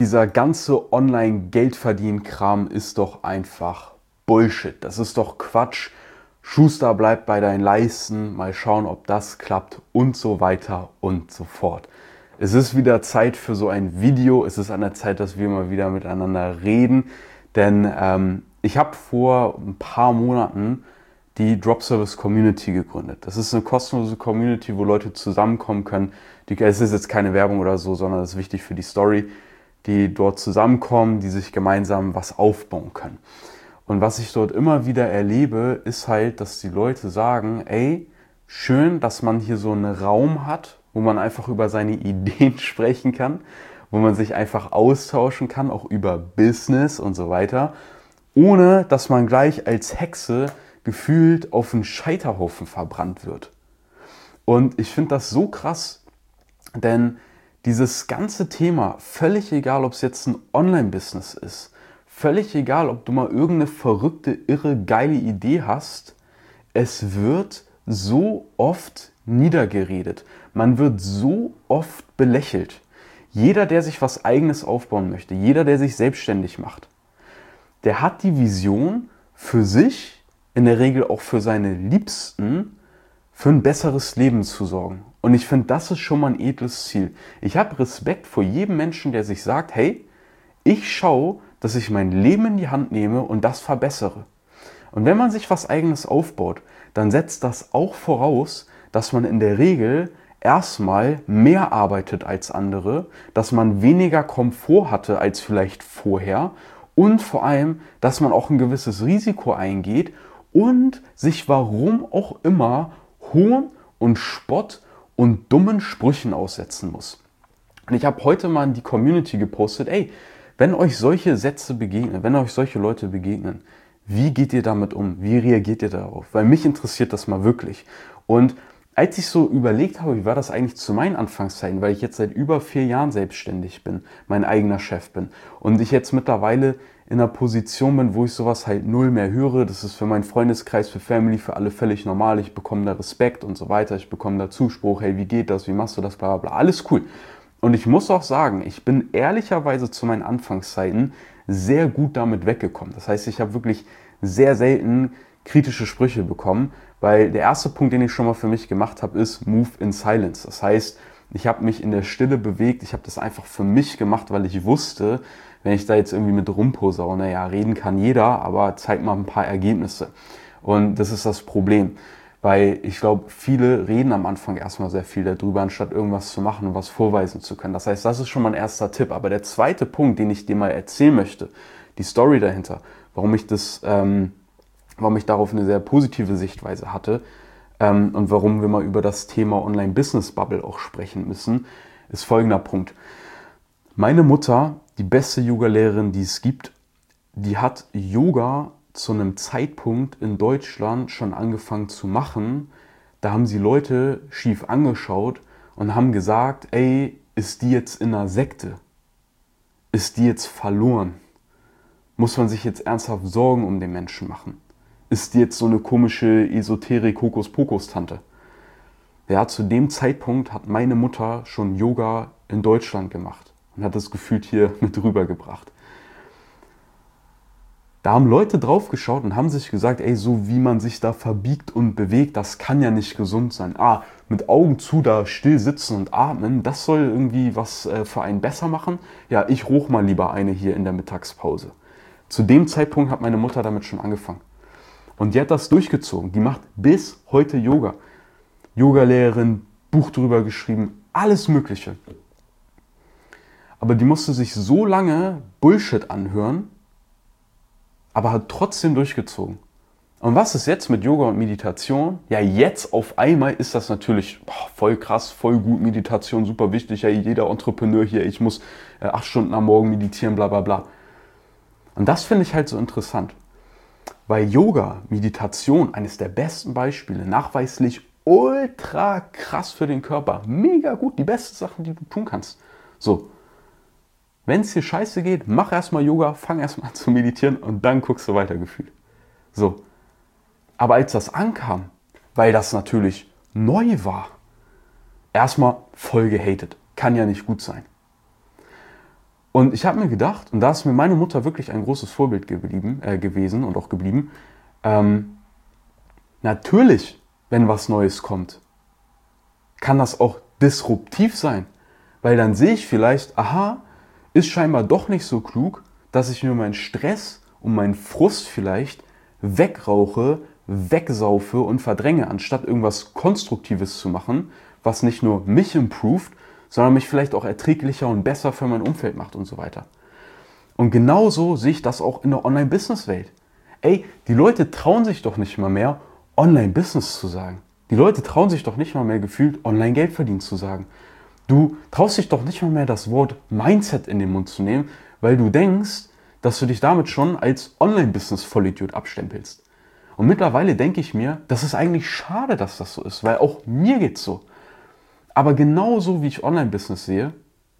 Dieser ganze Online-Geldverdienen-Kram ist doch einfach Bullshit. Das ist doch Quatsch. Schuster, bleibt bei deinen Leisten. Mal schauen, ob das klappt und so weiter und so fort. Es ist wieder Zeit für so ein Video. Es ist an der Zeit, dass wir mal wieder miteinander reden. Denn ich habe vor ein paar Monaten die Drop Service Community gegründet. Das ist eine kostenlose Community, wo Leute zusammenkommen können. Es ist jetzt keine Werbung oder so, sondern das ist wichtig für die Story, die dort zusammenkommen, die sich gemeinsam was aufbauen können. Und was ich dort immer wieder erlebe, ist halt, dass die Leute sagen, ey, schön, dass man hier so einen Raum hat, wo man einfach über seine Ideen sprechen kann, wo man sich einfach austauschen kann, auch über Business und so weiter, ohne dass man gleich als Hexe gefühlt auf einen Scheiterhaufen verbrannt wird. Und ich finde das so krass, denn dieses ganze Thema, völlig egal, ob es jetzt ein Online-Business ist, völlig egal, ob du mal irgendeine verrückte, irre, geile Idee hast, es wird so oft niedergeredet. Man wird so oft belächelt. Jeder, der sich was Eigenes aufbauen möchte, jeder, der sich selbstständig macht, der hat die Vision für sich, in der Regel auch für seine Liebsten, für ein besseres Leben zu sorgen. Und ich finde, das ist schon mal ein edles Ziel. Ich habe Respekt vor jedem Menschen, der sich sagt, hey, ich schaue, dass ich mein Leben in die Hand nehme und das verbessere. Und wenn man sich was Eigenes aufbaut, dann setzt das auch voraus, dass man in der Regel erstmal mehr arbeitet als andere, dass man weniger Komfort hatte als vielleicht vorher und vor allem, dass man auch ein gewisses Risiko eingeht und sich warum auch immer Hohn und Spott und dummen Sprüchen aussetzen muss. Und ich habe heute mal in die Community gepostet, ey, wenn euch solche Sätze begegnen, wenn euch solche Leute begegnen, wie geht ihr damit um? Wie reagiert ihr darauf? Weil mich interessiert das mal wirklich. Und als ich so überlegt habe, wie war das eigentlich zu meinen Anfangszeiten, weil ich jetzt seit über 4 Jahren selbstständig bin, mein eigener Chef bin und ich jetzt mittlerweile in einer Position bin, wo ich sowas halt null mehr höre. Das ist für meinen Freundeskreis, für Family, für alle völlig normal. Ich bekomme da Respekt und so weiter. Ich bekomme da Zuspruch, hey, wie geht das, wie machst du das, bla bla bla. Alles cool. Und ich muss auch sagen, ich bin ehrlicherweise zu meinen Anfangszeiten sehr gut damit weggekommen. Das heißt, ich habe wirklich sehr selten kritische Sprüche bekommen, weil der erste Punkt, den ich schon mal für mich gemacht habe, ist Move in Silence. Das heißt, ich habe mich in der Stille bewegt, ich habe das einfach für mich gemacht, weil ich wusste, wenn ich da jetzt irgendwie mit rumposaune, naja, reden kann jeder, aber zeig mal ein paar Ergebnisse. Und das ist das Problem, weil ich glaube, viele reden am Anfang erstmal sehr viel darüber, anstatt irgendwas zu machen und was vorweisen zu können. Das heißt, das ist schon mein erster Tipp. Aber der zweite Punkt, den ich dir mal erzählen möchte, die Story dahinter, warum ich darauf eine sehr positive Sichtweise hatte und warum wir mal über das Thema Online-Business-Bubble auch sprechen müssen, ist folgender Punkt. Meine Mutter, die beste Yoga-Lehrerin, die es gibt, die hat Yoga zu einem Zeitpunkt in Deutschland schon angefangen zu machen. Da haben sie Leute schief angeschaut und haben gesagt, ey, ist die jetzt in einer Sekte? Ist die jetzt verloren? Muss man sich jetzt ernsthaft Sorgen um den Menschen machen? Ist die jetzt so eine komische Esoterik-Hokuspokus-Tante? Ja, zu dem Zeitpunkt hat meine Mutter schon Yoga in Deutschland gemacht und hat das gefühlt hier mit rübergebracht. Da haben Leute drauf geschaut und haben sich gesagt, ey, so wie man sich da verbiegt und bewegt, das kann ja nicht gesund sein. Mit Augen zu da still sitzen und atmen, das soll irgendwie was für einen besser machen. Ja, ich roch mal lieber eine hier in der Mittagspause. Zu dem Zeitpunkt hat meine Mutter damit schon angefangen. Und die hat das durchgezogen. Die macht bis heute Yoga. Yogalehrerin, Buch drüber geschrieben, alles Mögliche. Aber die musste sich so lange Bullshit anhören, aber hat trotzdem durchgezogen. Und was ist jetzt mit Yoga und Meditation? Ja, jetzt auf einmal ist das natürlich voll krass, voll gut, Meditation, super wichtig. Ja, jeder Entrepreneur hier, ich muss 8 Stunden am Morgen meditieren, bla bla bla. Und das finde ich halt so interessant. Weil Yoga, Meditation, eines der besten Beispiele, nachweislich ultra krass für den Körper. Mega gut, die beste Sache, die du tun kannst. So, wenn es dir scheiße geht, mach erstmal Yoga, fang erstmal an zu meditieren und dann guckst du weiter gefühlt. So, aber als das ankam, weil das natürlich neu war, erstmal voll gehatet. Kann ja nicht gut sein. Und ich habe mir gedacht, und da ist mir meine Mutter wirklich ein großes Vorbild gewesen und auch geblieben, natürlich, wenn was Neues kommt, kann das auch disruptiv sein. Weil dann sehe ich vielleicht, aha, ist scheinbar doch nicht so klug, dass ich mir meinen Stress und meinen Frust vielleicht wegrauche, wegsaufe und verdränge, anstatt irgendwas Konstruktives zu machen, was nicht nur mich improved, sondern mich vielleicht auch erträglicher und besser für mein Umfeld macht und so weiter. Und genauso sehe ich das auch in der Online-Business-Welt. Ey, die Leute trauen sich doch nicht mal mehr, Online-Business zu sagen. Die Leute trauen sich doch nicht mal mehr gefühlt, Online-Geld verdienen zu sagen. Du traust dich doch nicht mal mehr, das Wort Mindset in den Mund zu nehmen, weil du denkst, dass du dich damit schon als Online-Business-Vollidiot abstempelst. Und mittlerweile denke ich mir, das ist eigentlich schade, dass das so ist, weil auch mir geht's so. Aber genauso wie ich Online-Business sehe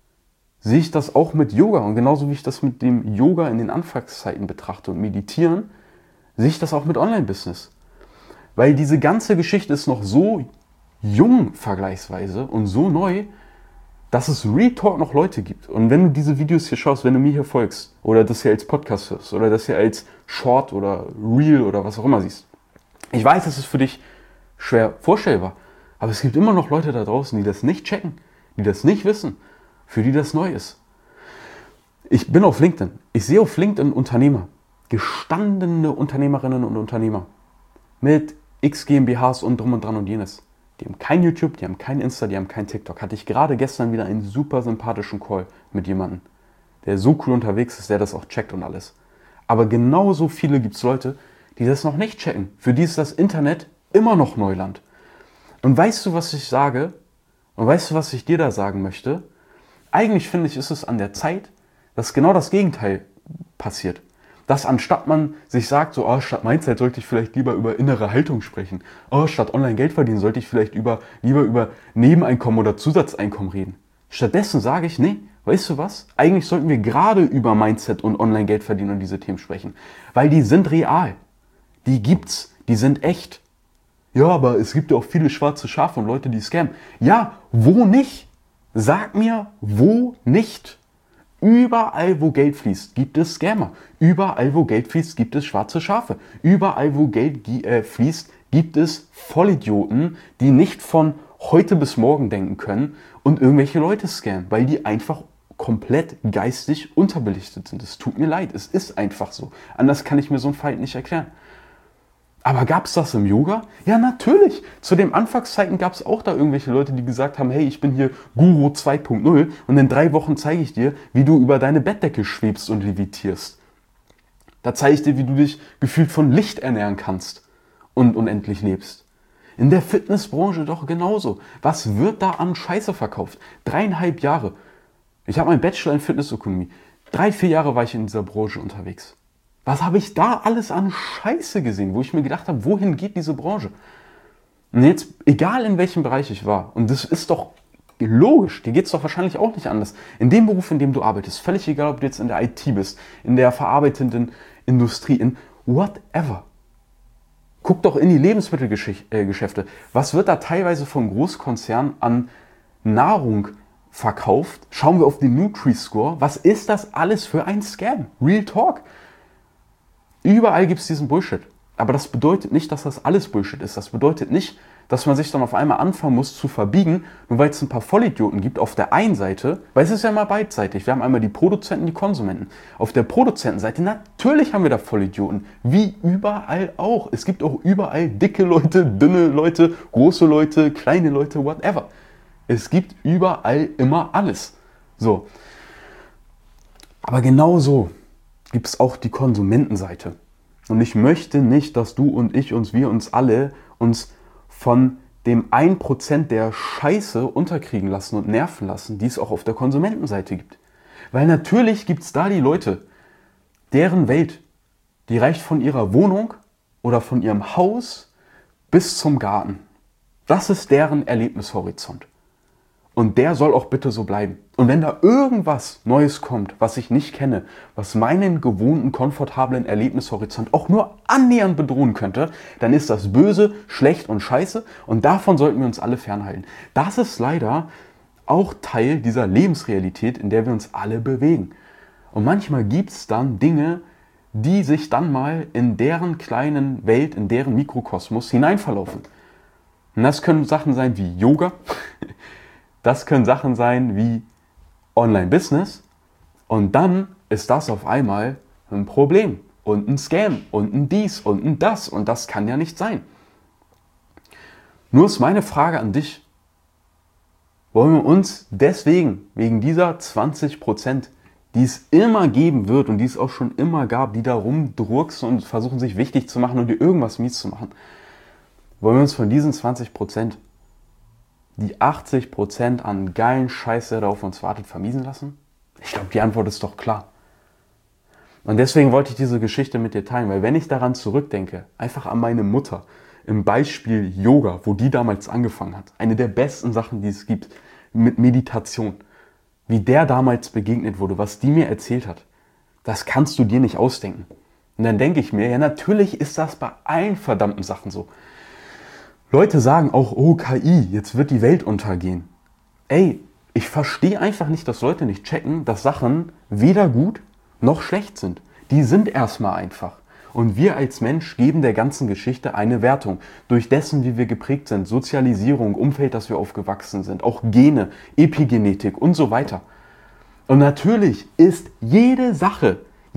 ich das auch mit Yoga. Und genauso wie ich das mit dem Yoga in den Anfangszeiten betrachte und Meditieren, sehe ich das auch mit Online-Business. Weil diese ganze Geschichte ist noch so jung vergleichsweise und so neu, dass es Real Talk noch Leute gibt. Und wenn du diese Videos hier schaust, wenn du mir hier folgst oder das hier als Podcast hörst oder das hier als Short oder Reel oder was auch immer siehst. Ich weiß, das ist für dich schwer vorstellbar, aber es gibt immer noch Leute da draußen, die das nicht checken, die das nicht wissen, für die das neu ist. Ich bin auf LinkedIn. Ich sehe auf LinkedIn Unternehmer, gestandene Unternehmerinnen und Unternehmer mit X GmbHs und drum und dran und jenes. Die haben kein YouTube, die haben kein Insta, die haben kein TikTok. Hatte ich gerade gestern wieder einen super sympathischen Call mit jemandem, der so cool unterwegs ist, der das auch checkt und alles. Aber genauso viele gibt es Leute, die das noch nicht checken. Für die ist das Internet immer noch Neuland. Und weißt du, was ich sage? Und weißt du, was ich dir da sagen möchte? Eigentlich finde ich, ist es an der Zeit, dass genau das Gegenteil passiert. Dass anstatt man sich sagt, so, statt Mindset sollte ich vielleicht lieber über innere Haltung sprechen. Statt Online-Geld verdienen sollte ich vielleicht lieber über Nebeneinkommen oder Zusatzeinkommen reden. Stattdessen sage ich, nee, weißt du was? Eigentlich sollten wir gerade über Mindset und Online-Geld verdienen und diese Themen sprechen. Weil die sind real. Die gibt's. Die sind echt. Ja, aber es gibt ja auch viele schwarze Schafe und Leute, die scammen. Ja, wo nicht? Sag mir, wo nicht? Überall, wo Geld fließt, gibt es Scammer. Überall, wo Geld fließt, gibt es schwarze Schafe. Überall, wo Geld fließt, gibt es Vollidioten, die nicht von heute bis morgen denken können und irgendwelche Leute scammen, weil die einfach komplett geistig unterbelichtet sind. Es tut mir leid, es ist einfach so. Anders kann ich mir so einen Fight nicht erklären. Aber gab es das im Yoga? Ja, natürlich. Zu den Anfangszeiten gab es auch da irgendwelche Leute, die gesagt haben, hey, ich bin hier Guru 2.0 und in 3 Wochen zeige ich dir, wie du über deine Bettdecke schwebst und levitierst. Da zeige ich dir, wie du dich gefühlt von Licht ernähren kannst und unendlich lebst. In der Fitnessbranche doch genauso. Was wird da an Scheiße verkauft? 3,5 Jahre. Ich habe meinen Bachelor in Fitnessökonomie. 3-4 Jahre war ich in dieser Branche unterwegs. Was habe ich da alles an Scheiße gesehen, wo ich mir gedacht habe, wohin geht diese Branche? Und jetzt, egal in welchem Bereich ich war, und das ist doch logisch, dir geht es doch wahrscheinlich auch nicht anders. In dem Beruf, in dem du arbeitest, völlig egal, ob du jetzt in der IT bist, in der verarbeitenden Industrie, in whatever. Guck doch in die Lebensmittelgeschäfte. Was wird da teilweise von Großkonzernen an Nahrung verkauft? Schauen wir auf den Nutri-Score. Was ist das alles für ein Scam? Real Talk. Überall gibt es diesen Bullshit. Aber das bedeutet nicht, dass das alles Bullshit ist. Das bedeutet nicht, dass man sich dann auf einmal anfangen muss zu verbiegen, nur weil es ein paar Vollidioten gibt auf der einen Seite, weil es ist ja mal beidseitig. Wir haben einmal die Produzenten, die Konsumenten. Auf der Produzentenseite, natürlich haben wir da Vollidioten, wie überall auch. Es gibt auch überall dicke Leute, dünne Leute, große Leute, kleine Leute, whatever. Es gibt überall immer alles. So. Aber genauso gibt es auch die Konsumentenseite. Und ich möchte nicht, dass du und ich wir uns alle von dem 1% der Scheiße unterkriegen lassen und nerven lassen, die es auch auf der Konsumentenseite gibt. Weil natürlich gibt es da die Leute, deren Welt, die reicht von ihrer Wohnung oder von ihrem Haus bis zum Garten. Das ist deren Erlebnishorizont. Und der soll auch bitte so bleiben. Und wenn da irgendwas Neues kommt, was ich nicht kenne, was meinen gewohnten, komfortablen Erlebnishorizont auch nur annähernd bedrohen könnte, dann ist das böse, schlecht und scheiße und davon sollten wir uns alle fernhalten. Das ist leider auch Teil dieser Lebensrealität, in der wir uns alle bewegen. Und manchmal gibt es dann Dinge, die sich dann mal in deren kleinen Welt, in deren Mikrokosmos hineinverlaufen. Und das können Sachen sein wie Yoga, das können Sachen sein wie Online-Business und dann ist das auf einmal ein Problem und ein Scam und ein dies und ein das und das kann ja nicht sein. Nur ist meine Frage an dich, wollen wir uns deswegen, wegen dieser 20%, die es immer geben wird und die es auch schon immer gab, die da rumdrucksen und versuchen sich wichtig zu machen und dir irgendwas mies zu machen, wollen wir uns von diesen 20% die 80% an geilen Scheiße, der auf uns wartet, vermiesen lassen? Ich glaube, die Antwort ist doch klar. Und deswegen wollte ich diese Geschichte mit dir teilen, weil wenn ich daran zurückdenke, einfach an meine Mutter, im Beispiel Yoga, wo die damals angefangen hat, eine der besten Sachen, die es gibt, mit Meditation, wie der damals begegnet wurde, was die mir erzählt hat, das kannst du dir nicht ausdenken. Und dann denke ich mir, ja natürlich ist das bei allen verdammten Sachen so. Leute sagen auch, oh KI, jetzt wird die Welt untergehen. Ey, ich verstehe einfach nicht, dass Leute nicht checken, dass Sachen weder gut noch schlecht sind. Die sind erstmal einfach. Und wir als Mensch geben der ganzen Geschichte eine Wertung. Durch dessen, wie wir geprägt sind, Sozialisierung, Umfeld, das wir aufgewachsen sind, auch Gene, Epigenetik und so weiter. Und natürlich ist jede Sache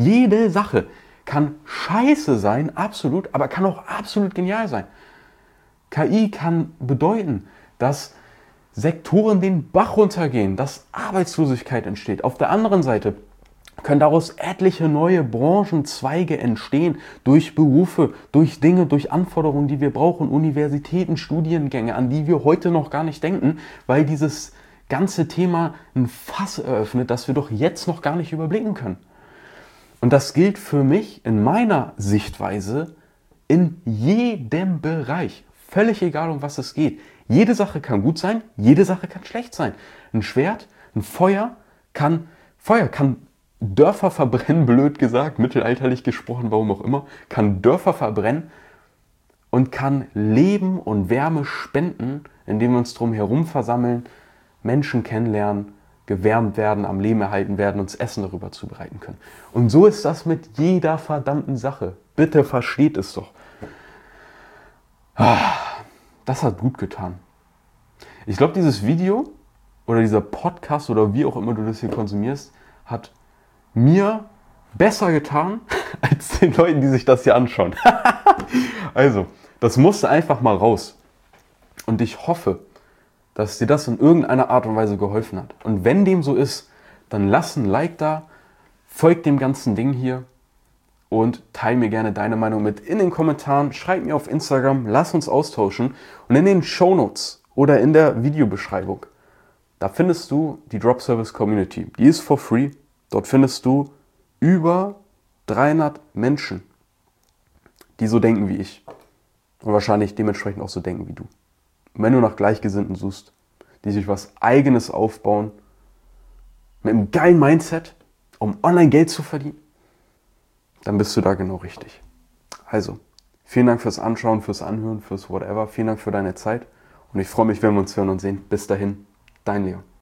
kann scheiße sein, absolut, aber kann auch absolut genial sein. KI kann bedeuten, dass Sektoren den Bach runtergehen, dass Arbeitslosigkeit entsteht. Auf der anderen Seite können daraus etliche neue Branchenzweige entstehen, durch Berufe, durch Dinge, durch Anforderungen, die wir brauchen, Universitäten, Studiengänge, an die wir heute noch gar nicht denken, weil dieses ganze Thema ein Fass eröffnet, das wir doch jetzt noch gar nicht überblicken können. Und das gilt für mich in meiner Sichtweise in jedem Bereich. Völlig egal, um was es geht. Jede Sache kann gut sein, jede Sache kann schlecht sein. Ein Schwert, ein Feuer kann Dörfer verbrennen, blöd gesagt, mittelalterlich gesprochen, warum auch immer, kann Dörfer verbrennen und kann Leben und Wärme spenden, indem wir uns drum herum versammeln, Menschen kennenlernen, gewärmt werden, am Leben erhalten werden, uns Essen darüber zubereiten können. Und so ist das mit jeder verdammten Sache. Bitte versteht es doch. Das hat gut getan. Ich glaube, dieses Video oder dieser Podcast oder wie auch immer du das hier konsumierst, hat mir besser getan als den Leuten, die sich das hier anschauen. Also, das musste einfach mal raus. Und ich hoffe, dass dir das in irgendeiner Art und Weise geholfen hat. Und wenn dem so ist, dann lass ein Like da, folg dem ganzen Ding hier und teile mir gerne deine Meinung mit in den Kommentaren. Schreib mir auf Instagram, lass uns austauschen. Und in den Shownotes oder in der Videobeschreibung, da findest du die Drop Service Community. Die ist for free. Dort findest du über 300 Menschen, die so denken wie ich. Und wahrscheinlich dementsprechend auch so denken wie du. Und wenn du nach Gleichgesinnten suchst, die sich was Eigenes aufbauen, mit einem geilen Mindset, um online Geld zu verdienen, dann bist du da genau richtig. Also, vielen Dank fürs Anschauen, fürs Anhören, fürs Whatever. Vielen Dank für deine Zeit. Und ich freue mich, wenn wir uns hören und sehen. Bis dahin, dein Leon.